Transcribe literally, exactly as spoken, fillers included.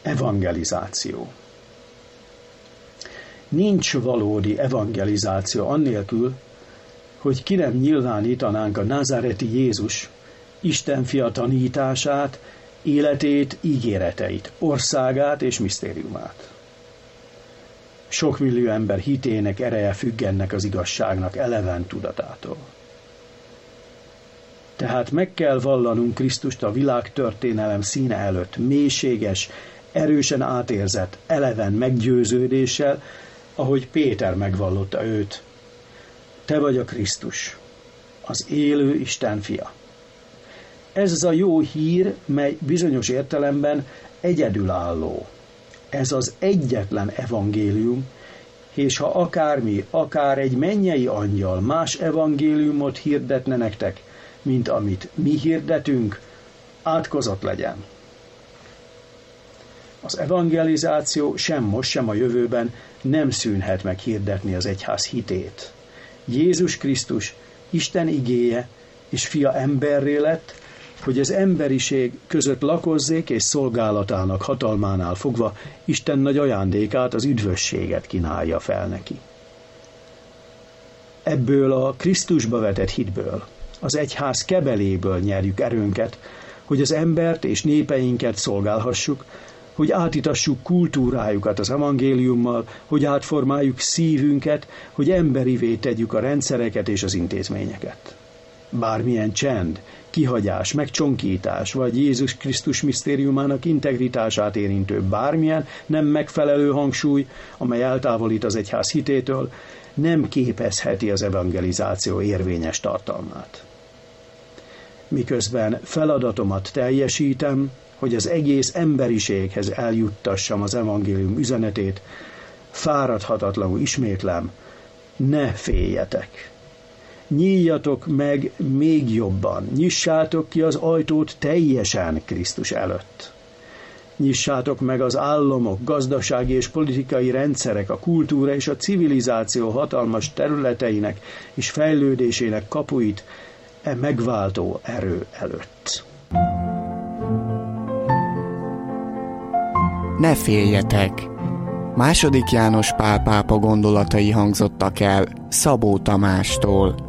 Evangelizáció. Nincs valódi evangelizáció annélkül, hogy ki nem nyilvánítanánk a názáreti Jézus Isten fia tanítását, életét, ígéreteit, országát és misztériumát. Sok millió ember hitének ereje függ ennek az igazságnak eleven tudatától. Tehát meg kell vallanunk Krisztust a világtörténelem színe előtt mélységes, erősen átérzett, eleven meggyőződéssel, ahogy Péter megvallotta őt. Te vagy a Krisztus, az élő Isten fia. Ez az a jó hír, mely bizonyos értelemben egyedülálló. Ez az egyetlen evangélium, és ha akármi, akár egy mennyei angyal más evangéliumot hirdetne nektek, mint amit mi hirdetünk, átkozott legyen. Az evangelizáció sem most, sem a jövőben nem szűnhet meg hirdetni az egyház hitét. Jézus Krisztus, Isten igéje és fia emberré lett, hogy az emberiség között lakozzék és szolgálatának hatalmánál fogva Isten nagy ajándékát, az üdvösséget kínálja fel neki. Ebből a Krisztusba vetett hitből, az egyház kebeléből nyerjük erőnket, hogy az embert és népeinket szolgálhassuk, hogy átitassuk kultúrájukat az evangéliummal, hogy átformáljuk szívünket, hogy emberivé tegyük a rendszereket és az intézményeket. Bármilyen csend, kihagyás, megcsonkítás, vagy Jézus Krisztus misztériumának integritását érintő bármilyen nem megfelelő hangsúly, amely eltávolít az egyház hitétől, nem képezheti az evangelizáció érvényes tartalmát. Miközben feladatomat teljesítem, hogy az egész emberiséghez eljuttassam az evangélium üzenetét, fáradhatatlanul ismétlem, ne féljetek! Nyíljatok meg még jobban, nyissátok ki az ajtót teljesen Krisztus előtt. Nyissátok meg az államok, gazdasági és politikai rendszerek, a kultúra és a civilizáció hatalmas területeinek és fejlődésének kapuit e megváltó erő előtt. Ne féljetek! Második János Pál pápa gondolatai hangzottak el Szabó Tamástól.